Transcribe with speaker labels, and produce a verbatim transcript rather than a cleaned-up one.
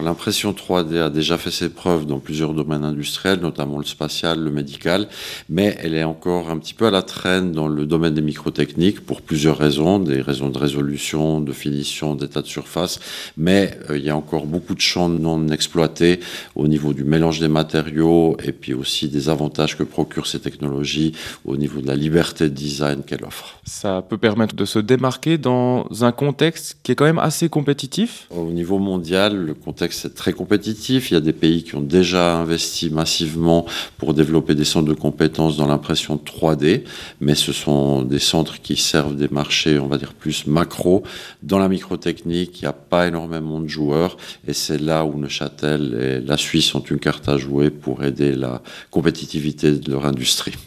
Speaker 1: l'impression trois D a déjà fait ses preuves dans plusieurs domaines industriels, notamment le spatial, le médical, mais elle est encore un petit peu à la traîne dans le domaine des microtechniques pour plusieurs raisons, des raisons de résolution, de finition, d'état de surface, mais euh, il y a encore beaucoup de champs non exploités au niveau du mélange des matériaux et puis aussi des avantages que procurent ces technologies au niveau de la liberté de design qu'elle offre.
Speaker 2: Ça peut permettre de se démarquer dans un contexte qui est quand même assez compétitif.
Speaker 1: Au niveau mondial, le contexte est très compétitif. Il y a des pays qui ont déjà investi massivement pour développer des centres de compétences dans l'impression trois D, mais ce sont des centres qui servent des marchés, on va dire, plus macro. Dans la microtechnique, il n'y a pas énormément de joueurs et c'est là où Neuchâtel et la Suisse ont une carte à jouer pour aider la compétitivité de leur industrie.